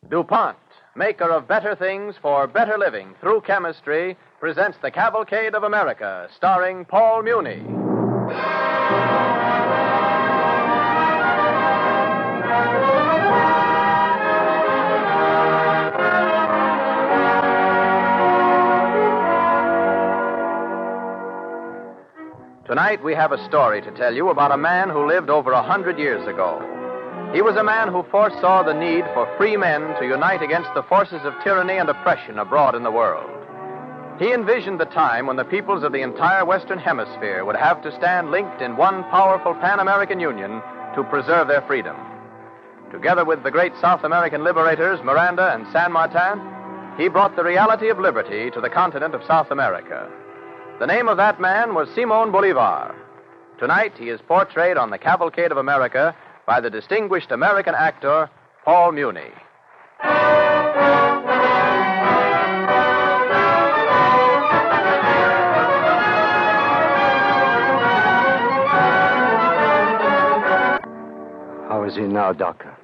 DuPont, maker of better things for better living through chemistry, presents The Cavalcade of America, starring Paul Muni. Tonight we have a story to tell you about a man who lived over 100 years ago. He was a man who foresaw the need for free men to unite against the forces of tyranny and oppression abroad in the world. He envisioned the time when the peoples of the entire Western Hemisphere would have to stand linked in one powerful Pan-American Union to preserve their freedom. Together with the great South American liberators, Miranda and San Martin, he brought the reality of liberty to the continent of South America. The name of that man was Simón Bolívar. Tonight, he is portrayed on The Cavalcade of America by the distinguished American actor, Paul Muni. How is he now, Doctor?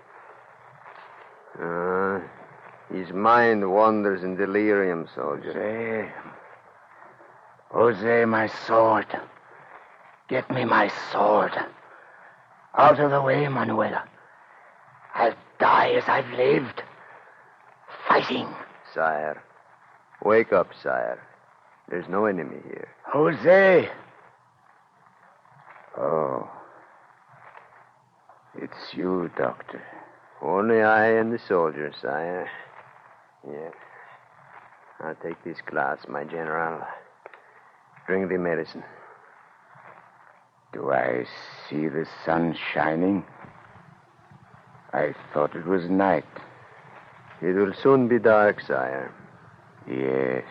His mind wanders in delirium, soldier. Jose, my sword. Get me my sword. Out of the way, Manuela. I'll die as I've lived. Fighting. Sire. Wake up, sire. There's no enemy here. Jose. Oh. It's you, Doctor. Only I and the soldier, sire. Yeah. I'll take this glass, my general. Drink the medicine. Do I see the sun shining? I thought it was night. It will soon be dark, sire. Yes.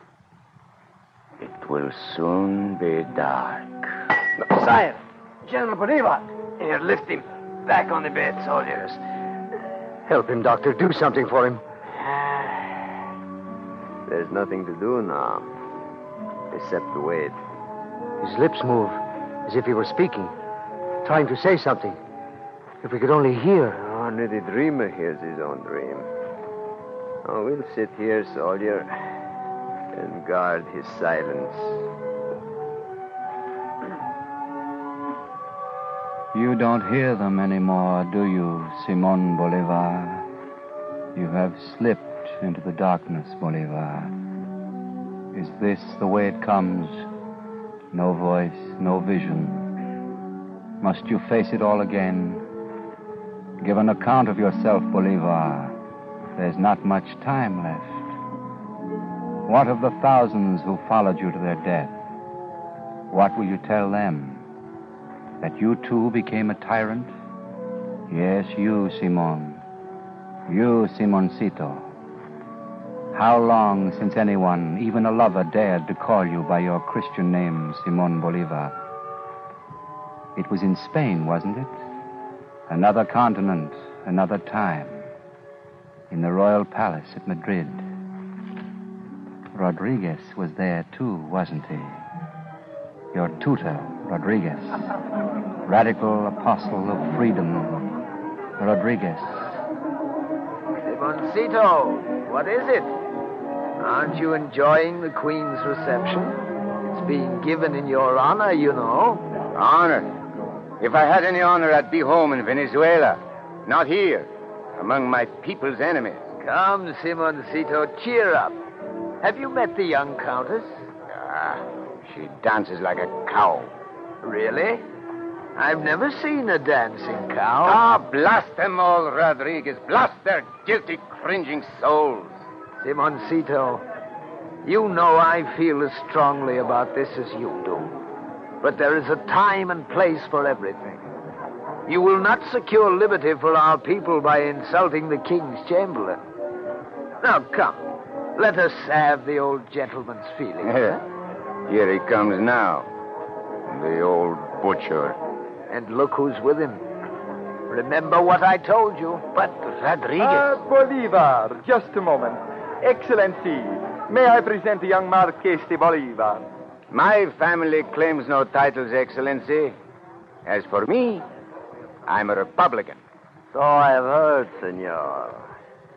It will soon be dark. Sire, General Bolivar. Here, lift him. Back on the bed, soldiers. Help him, Doctor. Do something for him. There's nothing to do now, except to wait. His lips move, as if he were speaking, trying to say something. If we could only hear. Only the dreamer hears his own dream. Oh, we'll sit here, soldier, and guard his silence. You don't hear them anymore, do you, Simón Bolívar? You have slipped into the darkness, Bolívar. Is this the way it comes? No voice, no vision. Must you face it all again? Give an account of yourself, Bolívar. There's not much time left. What of the thousands who followed you to their death? What will you tell them? That you too became a tyrant? Yes, you, Simón. You, Simoncito. How long since anyone, even a lover, dared to call you by your Christian name, Simón Bolívar? It was in Spain, wasn't it? Another continent, another time. In the royal palace at Madrid. Rodriguez was there too, wasn't he? Your tutor, Rodriguez. Radical apostle of freedom, Rodriguez. Simoncito, what is it? Aren't you enjoying the Queen's reception? It's being given in your honor, you know. Honor? If I had any honor, I'd be home in Venezuela. Not here, among my people's enemies. Come, Simoncito, cheer up. Have you met the young countess? She dances like a cow. Really? I've never seen a dancing cow. Blast them all, Rodriguez. Blast their guilty, cringing souls. Simoncito, you know I feel as strongly about this as you do. But there is a time and place for everything. You will not secure liberty for our people by insulting the King's Chamberlain. Now, come. Let us salve the old gentleman's feelings. Here he comes now. The old butcher. And look who's with him. Remember what I told you. But Rodriguez... Bolivar, just a moment. Excellency, may I present the young Marqués de Bolivar? My family claims no titles, Excellency. As for me, I'm a Republican. So I have heard, senor.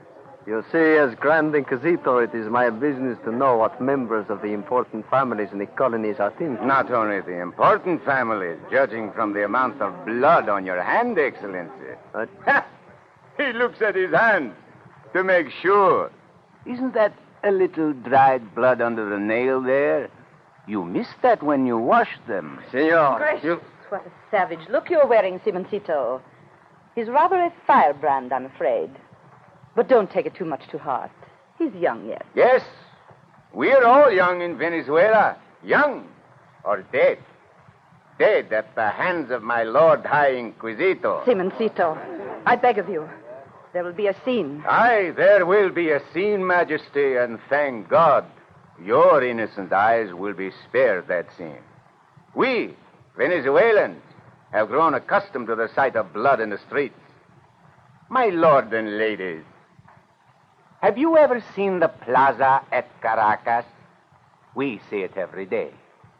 You see, as Grand Inquisitor, it is my business to know what members of the important families in the colonies are thinking. Not only the important families, judging from the amount of blood on your hand, Excellency. What? He looks at his hands to make sure. Isn't that a little dried blood under the nail there? You missed that when you washed them. Senor, Gracious, what a savage look you're wearing, Simoncito. He's rather a firebrand, I'm afraid. But don't take it too much to heart. He's young yet. Yes, we're all young in Venezuela. Young or dead. Dead at the hands of my Lord High Inquisitor. Simoncito, I beg of you. There will be a scene. Aye, there will be a scene, Majesty, and thank God, your innocent eyes will be spared that scene. We, Venezuelans, have grown accustomed to the sight of blood in the streets. My lord and ladies, have you ever seen the plaza at Caracas? We see it every day.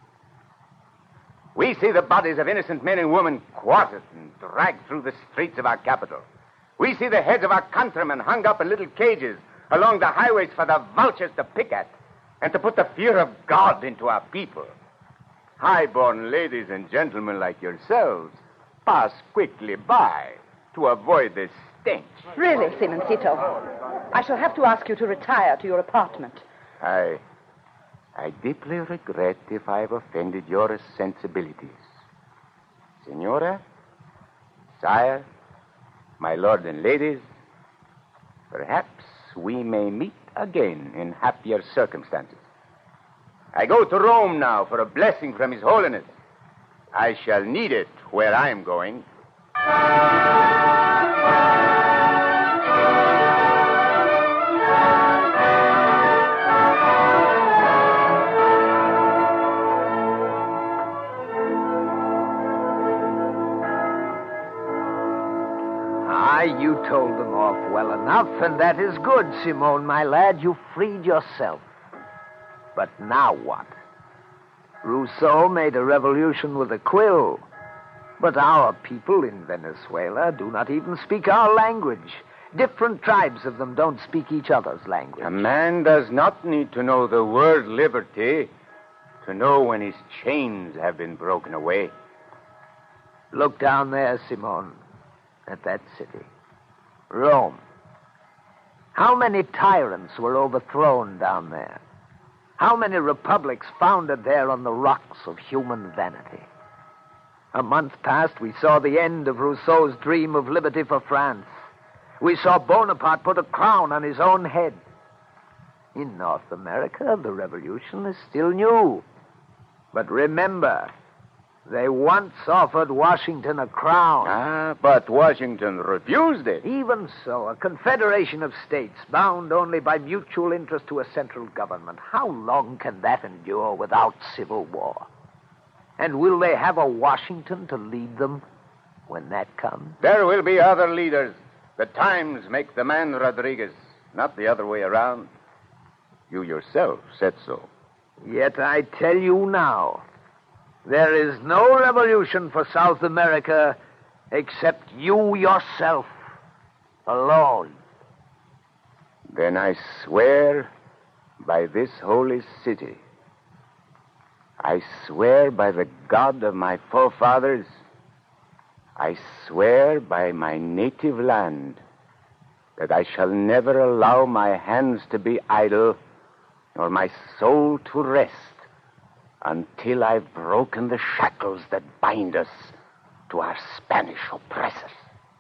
We see the bodies of innocent men and women quartered and dragged through the streets of our capital. We see the heads of our countrymen hung up in little cages along the highways for the vultures to pick at and to put the fear of God into our people. High-born ladies and gentlemen like yourselves pass quickly by to avoid this stench. Really, Simoncito, I shall have to ask you to retire to your apartment. I deeply regret if I've offended your sensibilities. Senora, sire, my lord and ladies, perhaps we may meet again in happier circumstances. I go to Rome now for a blessing from His Holiness. I shall need it where I am going. You told them off well enough, and that is good, Simone, my lad. You freed yourself. But now what? Rousseau made a revolution with a quill. But our people in Venezuela do not even speak our language. Different tribes of them don't speak each other's language. A man does not need to know the word liberty to know when his chains have been broken away. Look down there, Simone, at that city. Rome. How many tyrants were overthrown down there? How many republics founded there on the rocks of human vanity? A month past, we saw the end of Rousseau's dream of liberty for France. We saw Bonaparte put a crown on his own head. In North America, the revolution is still new. But remember, they once offered Washington a crown. But Washington refused it. Even so, a confederation of states bound only by mutual interest to a central government. How long can that endure without civil war? And will they have a Washington to lead them when that comes? There will be other leaders. The times make the man, Rodriguez, not the other way around. You yourself said so. Yet I tell you now, there is no revolution for South America except you yourself, alone. Then I swear by this holy city. I swear by the God of my forefathers. I swear by my native land that I shall never allow my hands to be idle nor my soul to rest until I've broken the shackles that bind us to our Spanish oppressors.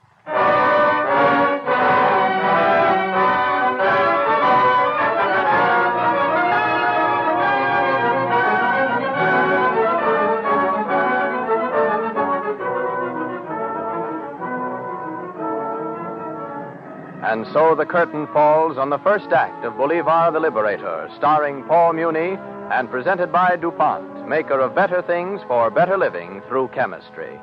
And so the curtain falls on the first act of Bolivar the Liberator, starring Paul Muni and presented by DuPont, maker of better things for better living through chemistry.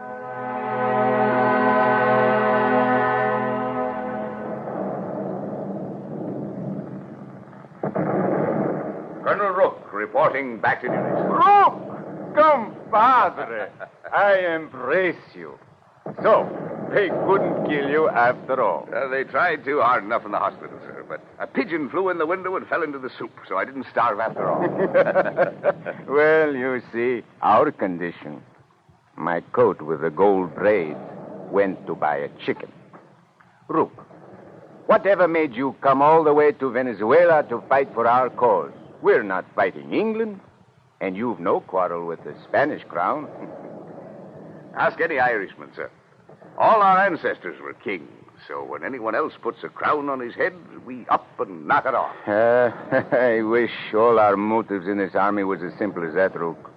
Colonel Rook reporting back to duty. Rook! Compadre! I embrace you. So, They couldn't kill you after all. They tried too hard enough in the hospital, sir, but a pigeon flew in the window and fell into the soup, so I didn't starve after all. Well, you see, our condition. My coat with the gold braids went to buy a chicken. Rook, whatever made you come all the way to Venezuela to fight for our cause? We're not fighting England, and you've no quarrel with the Spanish crown. Ask any Irishman, sir. All our ancestors were kings, so when anyone else puts a crown on his head, we up and knock it off. I wish all our motives in this army was as simple as that, Rook.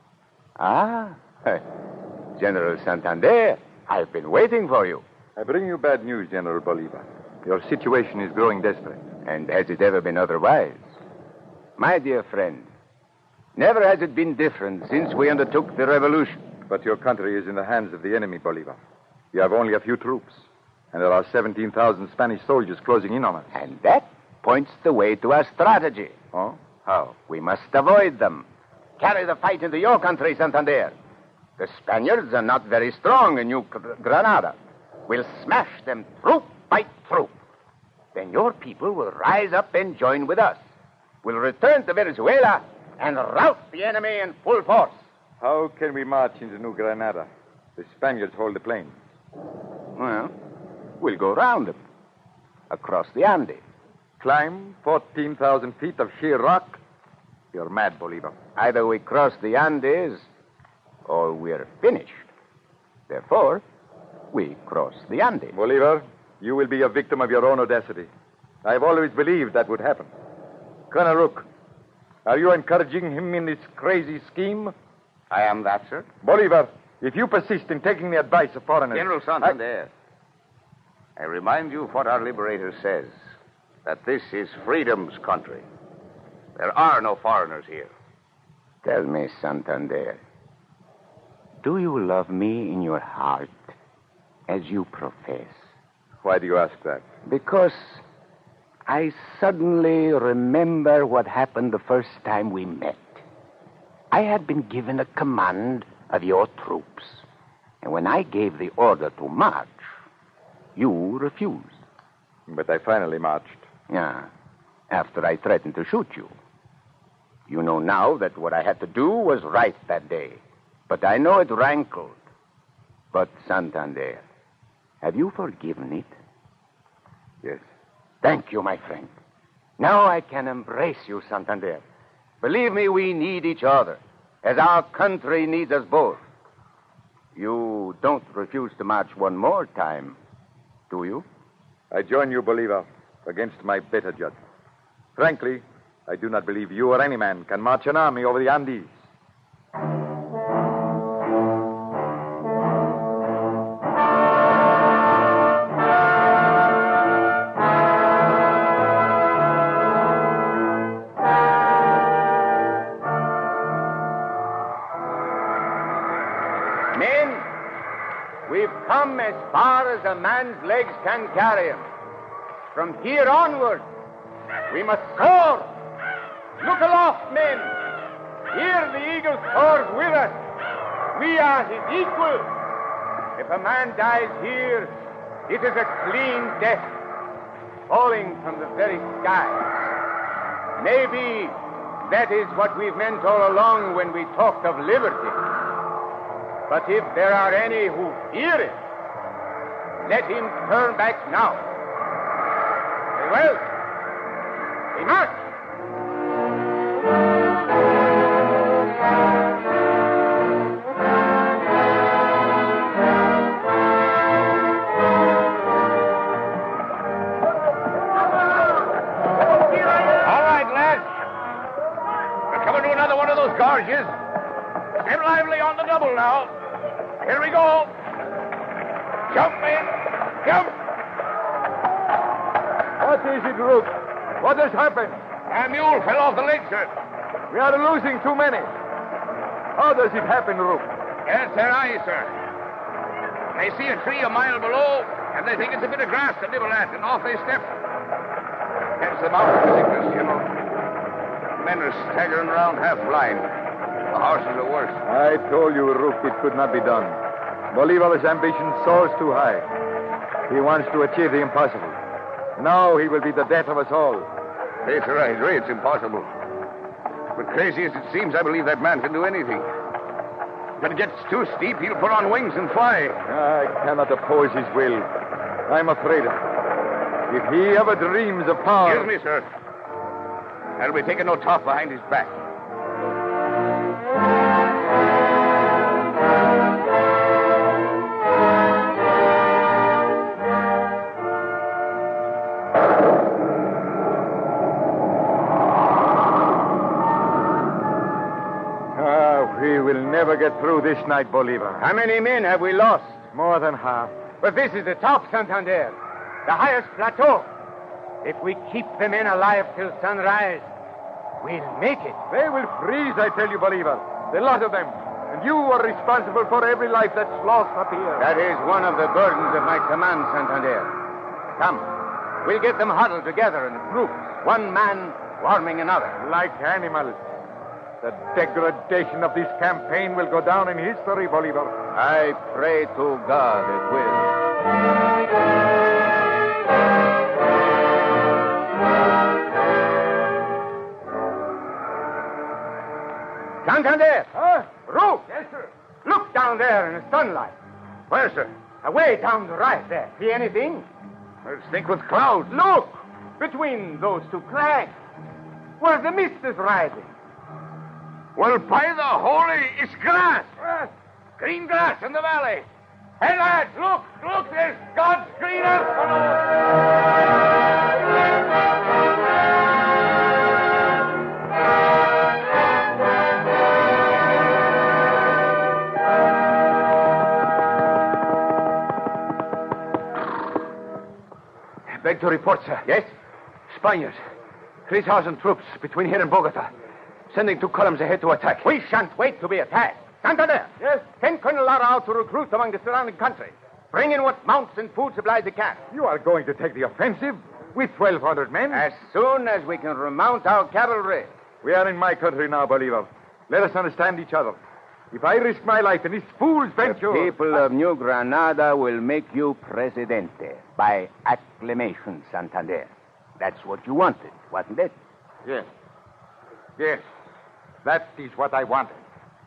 General Santander, I've been waiting for you. I bring you bad news, General Bolivar. Your situation is growing desperate. And has it ever been otherwise? My dear friend, never has it been different since we undertook the revolution. But your country is in the hands of the enemy, Bolivar. You have only a few troops, and there are 17,000 Spanish soldiers closing in on us. And that points the way to our strategy. Oh? How? We must avoid them. Carry the fight into your country, Santander. The Spaniards are not very strong in New Granada. We'll smash them troop by troop. Then your people will rise up and join with us. We'll return to Venezuela and rout the enemy in full force. How can we march into New Granada? The Spaniards hold the plains. Well, we'll go round them. Across the Andes. Climb 14,000 feet of sheer rock? You're mad, Bolivar. Either we cross the Andes or we're finished. Therefore, we cross the Andes. Bolivar, you will be a victim of your own audacity. I've always believed that would happen. Colonel Rook, are you encouraging him in this crazy scheme? I am that, sir. Bolivar, if you persist in taking the advice of foreigners... General Santander, I remind you of what our liberator says, that this is freedom's country. There are no foreigners here. Tell me, Santander, do you love me in your heart as you profess? Why do you ask that? Because I suddenly remember what happened the first time we met. I had been given a command of your troops. And when I gave the order to march, you refused. But I finally marched. Yeah, after I threatened to shoot you. You know now that what I had to do was right that day. But I know it rankled. But, Santander, have you forgiven it? Yes. Thank you, my friend. Now I can embrace you, Santander. Believe me, we need each other, as our country needs us both. You don't refuse to march one more time, do you? I join you, Bolivar, against my better judgment. Frankly, I do not believe you or any man can march an army over the Andes. Men, we've come as far as a man's legs can carry him. From here onward, we must soar. Look aloft, men. Here the eagle soars with us. We are his equal. If a man dies here, it is a clean death, falling from the very sky. Maybe that is what we've meant all along when we talked of liberty. But if there are any who fear it, let him turn back now. Very well. We march. Gorges. Get lively on the double now. Here we go. Jump, men. Jump. What is it, Rook? What has happened? A mule fell off the ledge, sir. We are losing too many. How does it happen, Rook? Yes, their eyes, sir. They see a tree a mile below, and they think it's a bit of grass to nibble at, and off they step. Catch the mountain sickness, you know. Men are staggering around half blind. The horses are worse. I told you, Rook, it could not be done. Bolivar's ambition soars too high. He wants to achieve the impossible. Now he will be the death of us all. Yes, sir, I agree. It's impossible. But crazy as it seems, I believe that man can do anything. If it gets too steep, he'll put on wings and fly. I cannot oppose his will. I'm afraid of it. If he ever dreams of power... Excuse me, sir. That'll be taking no top behind his back. We will never get through this night, Bolivar. How many men have we lost? More than half. But this is the top, Santander. The highest plateau. If we keep the men alive till sunrise, we'll make it. They will freeze, I tell you, Bolivar. The lot of them. And you are responsible for every life that's lost up here. That is one of the burdens of my command, Santander. Come, we'll get them huddled together in groups, one man warming another. Like animals. The degradation of this campaign will go down in history, Bolivar. I pray to God it will. Santander! Huh? Rook! Yes, sir. Look down there in the sunlight. Where, sir? Away down the right there. See anything? It's thick with clouds. Look! Between those two crags. Where the mist is rising. Well, by the holy, it's grass. Green grass in the valley. Hey, lads, look, there's God's green earth below. Beg to report, sir. Yes? Spaniards. 3,000 troops between here and Bogota. Sending 2 columns ahead to attack. We shan't wait to be attacked. Santander! Yes? Send Colonel Lara out to recruit among the surrounding country. Bring in what mounts and food supplies he can. You are going to take the offensive with 1,200 men? As soon as we can remount our cavalry. We are in my country now, Bolivar. Let us understand each other. If I risk my life in this fool's venture... The people of New Granada will make you presidente by acclamation, Santander. That's what you wanted, wasn't it? Yes. Yes. That is what I wanted.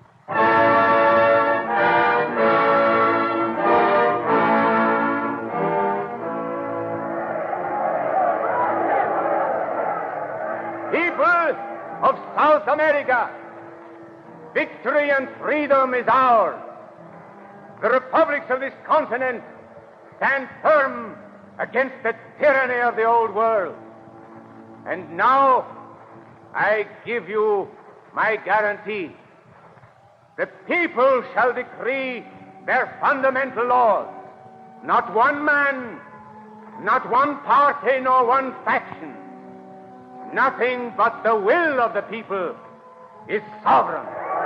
People of South America, victory and freedom is ours. The republics of this continent stand firm against the tyranny of the old world. And now I give you my guarantee. The people shall decree their fundamental laws. Not one man, not one party, nor one faction. Nothing but the will of the people is sovereign.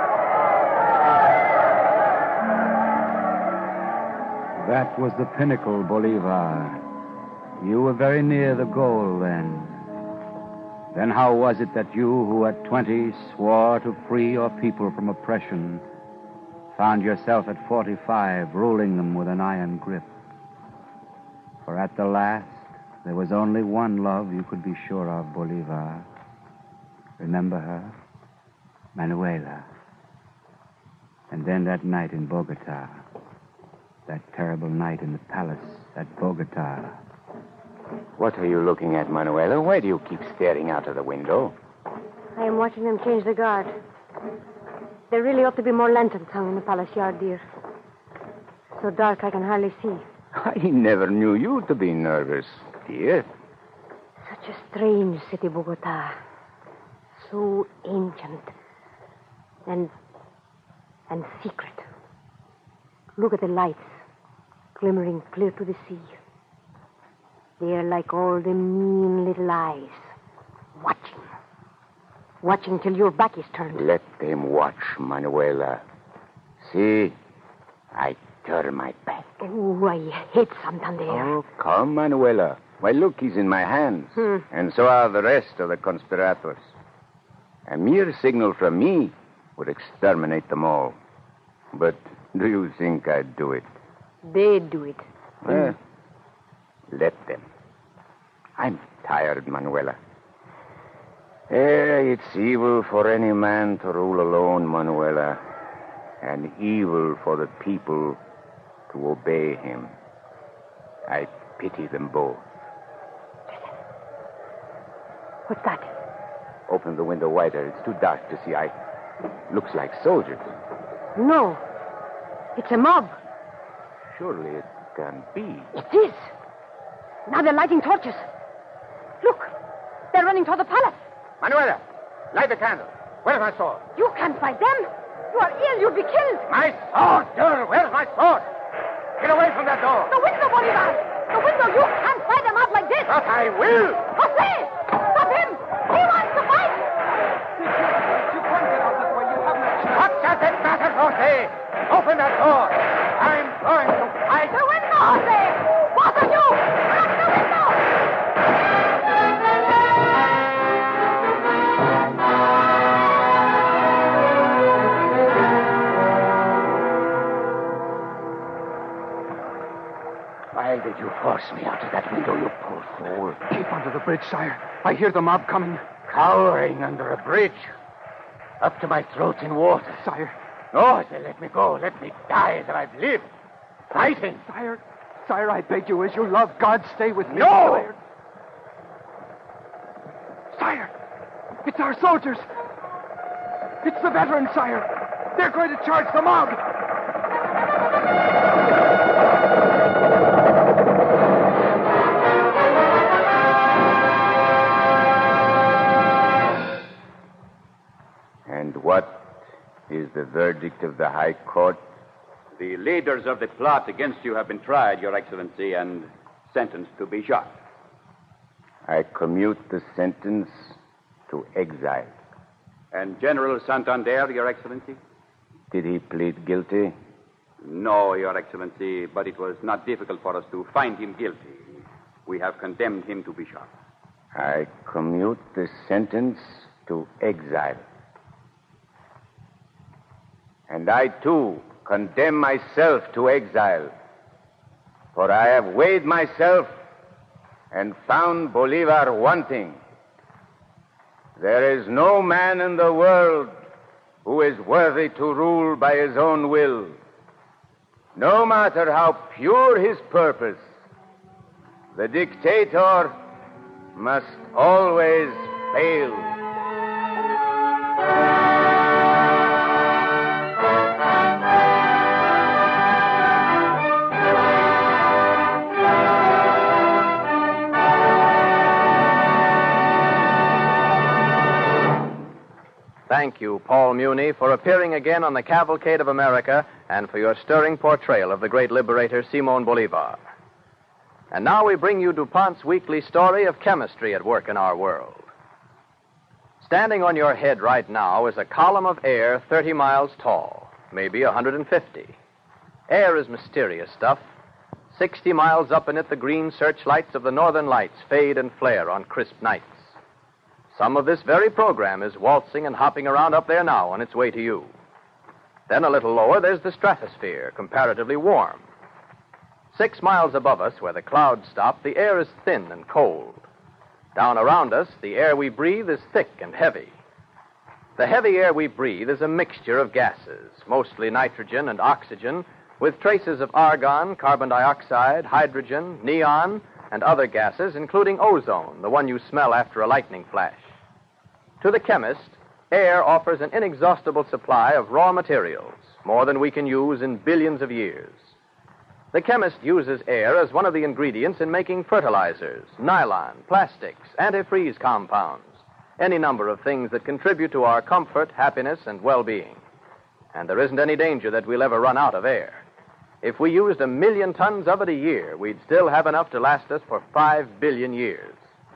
That was the pinnacle, Bolivar. You were very near the goal then. Then how was it that you, who at 20 swore to free your people from oppression, found yourself at 45 ruling them with an iron grip? For at the last, there was only one love you could be sure of, Bolivar. Remember her? Manuela. And then that night in Bogota. That terrible night in the palace at Bogota. What are you looking at, Manuela? Why do you keep staring out of the window? I am watching them change the guard. There really ought to be more lanterns hung in the palace yard, dear. So dark I can hardly see. I never knew you to be nervous, dear. Such a strange city, Bogota. So ancient. And secret. Look at the lights, glimmering clear to the sea. They're like all the mean little eyes, watching. Watching till your back is turned. Let them watch, Manuela. See, I turn my back. Oh, I hate Santander. Oh, come, Manuela. Why, look, he's in my hands. And so are the rest of the conspirators. A mere signal from me would exterminate them all. But do you think I'd do it? They do it. Well, let them. I'm tired, Manuela. It's evil for any man to rule alone, Manuela, and evil for the people to obey him. I pity them both. What's that? Open the window wider. It's too dark to see. Looks like soldiers. No. It's a mob. Surely it can be. It is. Now they're lighting torches. Look. They're running toward the palace. Manuela, light the candle. Where's my sword? You can't fight them. You are ill. You'll be killed. My sword, girl. Where's my sword? Get away from that door. The window, Bolivar. The window. You can't fight them out like this. But I will. Jose! Stop him. He wants to fight. You can't get out that way. You haven't a chance. What does it matter, Jose? Open that door. I'm going to fight. The window, Jose. Both of you. Lock the window. Why did you force me out of that window, you poor fool? Keep under the bridge, sire. I hear the mob coming. Cowering under a bridge. Up to my throat in water. Sire. No, I say, let me go. Let me die as I've lived. Fighting. Sire, I beg you, as you love God, stay with me. No! Sire, it's our soldiers. It's the veterans, sire. They're going to charge the mob. And what is the verdict of the High Court? The leaders of the plot against you have been tried, Your Excellency, and sentenced to be shot. I commute the sentence to exile. And General Santander, Your Excellency? Did he plead guilty? No, Your Excellency, but it was not difficult for us to find him guilty. We have condemned him to be shot. I commute the sentence to exile. And I, too, condemn myself to exile. For I have weighed myself and found Bolivar wanting. There is no man in the world who is worthy to rule by his own will. No matter how pure his purpose, the dictator must always fail. Thank you, Paul Muni, for appearing again on the Cavalcade of America and for your stirring portrayal of the great liberator Simon Bolivar. And now we bring you DuPont's weekly story of chemistry at work in our world. Standing on your head right now is a column of air 30 miles tall, maybe 150. Air is mysterious stuff. 60 miles up in it, the green searchlights of the northern lights fade and flare on crisp nights. Some of this very program is waltzing and hopping around up there now on its way to you. Then a little lower, there's the stratosphere, comparatively warm. 6 miles above us, where the clouds stop, the air is thin and cold. Down around us, the air we breathe is thick and heavy. The heavy air we breathe is a mixture of gases, mostly nitrogen and oxygen, with traces of argon, carbon dioxide, hydrogen, neon, and other gases, including ozone, the one you smell after a lightning flash. To the chemist, air offers an inexhaustible supply of raw materials, more than we can use in billions of years. The chemist uses air as one of the ingredients in making fertilizers, nylon, plastics, antifreeze compounds, any number of things that contribute to our comfort, happiness, and well-being. And there isn't any danger that we'll ever run out of air. If we used 1 million tons of it a year, we'd still have enough to last us for 5 billion years.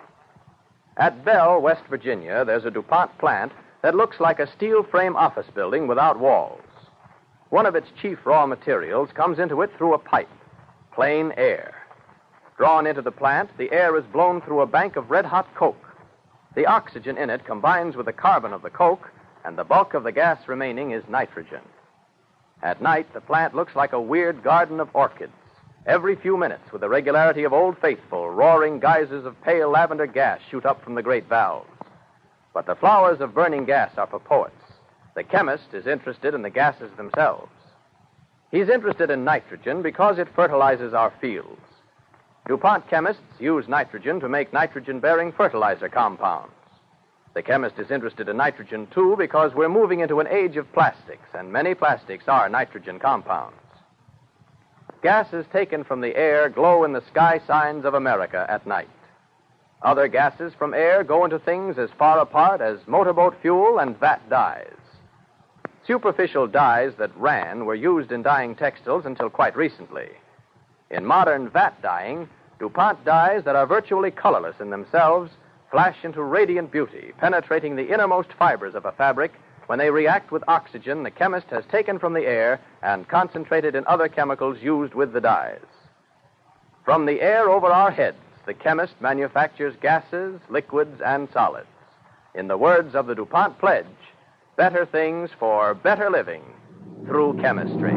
At Bell, West Virginia, there's a DuPont plant that looks like a steel frame office building without walls. One of its chief raw materials comes into it through a pipe, plain air. Drawn into the plant, the air is blown through a bank of red-hot coke. The oxygen in it combines with the carbon of the coke, and the bulk of the gas remaining is nitrogen. At night, the plant looks like a weird garden of orchids. Every few minutes, with the regularity of Old Faithful, roaring geysers of pale lavender gas shoot up from the great valves. But the flowers of burning gas are for poets. The chemist is interested in the gases themselves. He's interested in nitrogen because it fertilizes our fields. DuPont chemists use nitrogen to make nitrogen-bearing fertilizer compounds. The chemist is interested in nitrogen, too, because we're moving into an age of plastics, and many plastics are nitrogen compounds. Gases taken from the air glow in the sky signs of America at night. Other gases from air go into things as far apart as motorboat fuel and vat dyes. Superficial dyes that ran were used in dyeing textiles until quite recently. In modern vat dyeing, DuPont dyes that are virtually colorless in themselves flash into radiant beauty, penetrating the innermost fibers of a fabric when they react with oxygen the chemist has taken from the air and concentrated in other chemicals used with the dyes. From the air over our heads, the chemist manufactures gases, liquids, and solids. In the words of the DuPont Pledge, better things for better living through chemistry.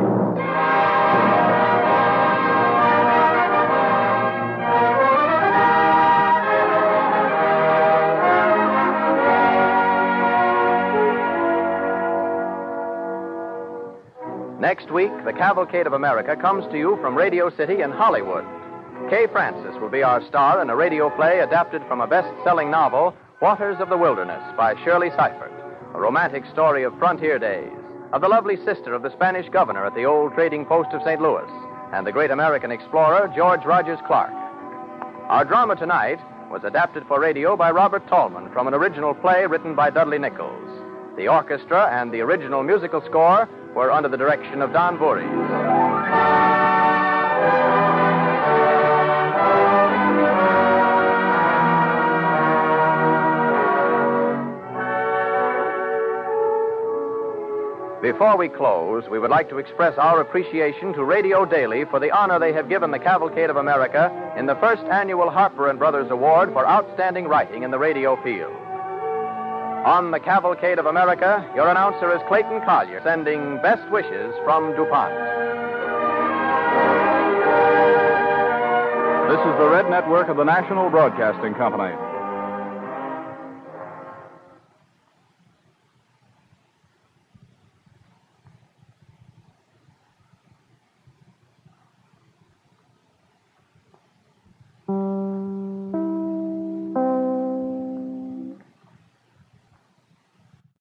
Next week, the Cavalcade of America comes to you from Radio City in Hollywood. Kay Francis will be our star in a radio play adapted from a best-selling novel, Waters of the Wilderness, by Shirley Seifert, a romantic story of frontier days, of the lovely sister of the Spanish governor at the old trading post of St. Louis, and the great American explorer, George Rogers Clark. Our drama tonight was adapted for radio by Robert Tallman from an original play written by Dudley Nichols. The orchestra and the original musical score were under the direction of Don Voorhees. Before we close, we would like to express our appreciation to Radio Daily for the honor they have given the Cavalcade of America in the first annual Harper & Brothers Award for outstanding writing in the radio field. On the Cavalcade of America, your announcer is Clayton Collier, sending best wishes from DuPont. This is the Red Network of the National Broadcasting Company.